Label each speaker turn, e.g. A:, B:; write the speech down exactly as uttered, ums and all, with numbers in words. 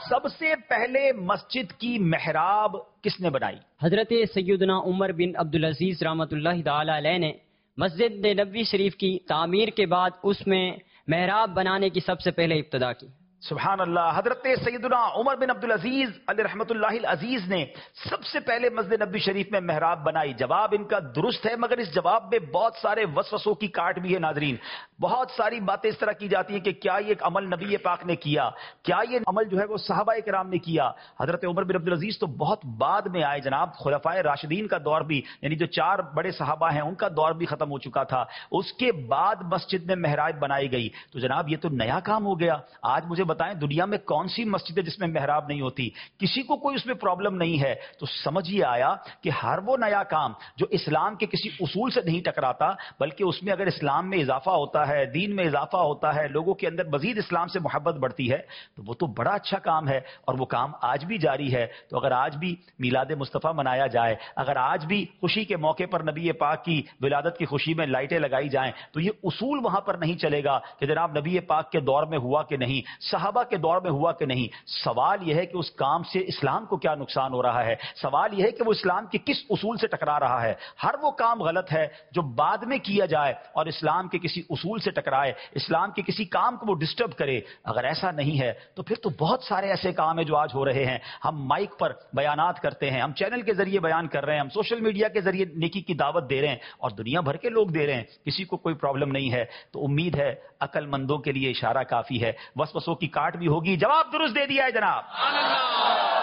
A: سب سے پہلے مسجد کی محراب کس نے بنائی؟
B: حضرت سیدنا عمر بن عبدالعزیز رحمۃ اللہ تعالی علیہ نے مسجد نبوی شریف کی تعمیر کے بعد اس میں محراب بنانے کی سب سے پہلے ابتدا کی۔
A: سبحان اللہ۔ حضرت سیدنا عمر بن عبدالعزیز علیہ رحمۃ اللہ العزیز نے سب سے پہلے مسجد نبوی شریف میں محراب بنائی۔ جواب ان کا درست ہے، مگر اس جواب میں بہت سارے وسوسوں کی کاٹ بھی ہے ناظرین۔ بہت ساری باتیں اس طرح کی جاتی ہیں کہ کیا یہ عمل نبی پاک نے کیا، کیا یہ عمل جو ہے وہ صحابہ کرام نے کیا۔ حضرت عمر بن عبدالعزیز تو بہت بعد میں آئے جناب، خلفائے راشدین کا دور بھی، یعنی جو چار بڑے صحابہ ہیں ان کا دور بھی ختم ہو چکا تھا، اس کے بعد مسجد میں محراب بنائی گئی۔ تو جناب یہ تو نیا کام ہو گیا۔ آج مجھے بتائیں دنیا میں کون سی مسجد ہے جس میں محراب نہیں ہوتی؟ کسی کو کوئی اس میں پرابلم نہیں ہے۔ تو سمجھ یہ آیا کہ ہر وہ نیا کام جو اسلام کے کسی اصول سے نہیں ٹکراتا، بلکہ اس میں اگر اسلام میں اضافہ ہوتا ہے، دین میں اضافہ ہوتا ہے، لوگوں کے اندر مزید اسلام سے محبت بڑھتی ہے، تو وہ تو بڑا اچھا کام ہے، اور وہ کام آج بھی جاری ہے۔ تو اگر آج بھی میلاد مصطفیٰ منایا جائے، اگر آج بھی خوشی کے موقع پر نبی پاک کی ولادت کی خوشی میں لائٹیں لگائی جائیں، تو یہ اصول وہاں پر نہیں چلے گا کہ جناب نبی پاک کے دور میں ہوا کہ نہیں، صحابہ کے دور میں ہوا کہ نہیں۔ سوال یہ ہے کہ اس کام سے اسلام کو کیا نقصان ہو رہا ہے، سوال یہ ہے کہ وہ اسلام کے کس اصول سے ٹکرا رہا ہے۔ ہر وہ کام غلط ہے جو بعد میں کیا جائے اور اسلام کے کسی اصول سے ٹکرائے، اسلام کے کسی کام کو وہ ڈسٹرب کرے۔ اگر ایسا نہیں ہے تو پھر تو بہت سارے ایسے کام ہیں جو آج ہو رہے ہیں۔ ہم مائک پر بیانات کرتے ہیں، ہم چینل کے ذریعے بیان کر رہے ہیں، ہم سوشل میڈیا کے ذریعے نیکی کی دعوت دے رہے ہیں، اور دنیا بھر کے لوگ دے رہے ہیں، کسی کو کوئی پرابلم نہیں ہے۔ تو امید ہے عقل مندوں کے لیے اشارہ کافی ہے، وسوسوں کی کاٹ بھی ہوگی۔ جواب درست دے دیا ہے جناب۔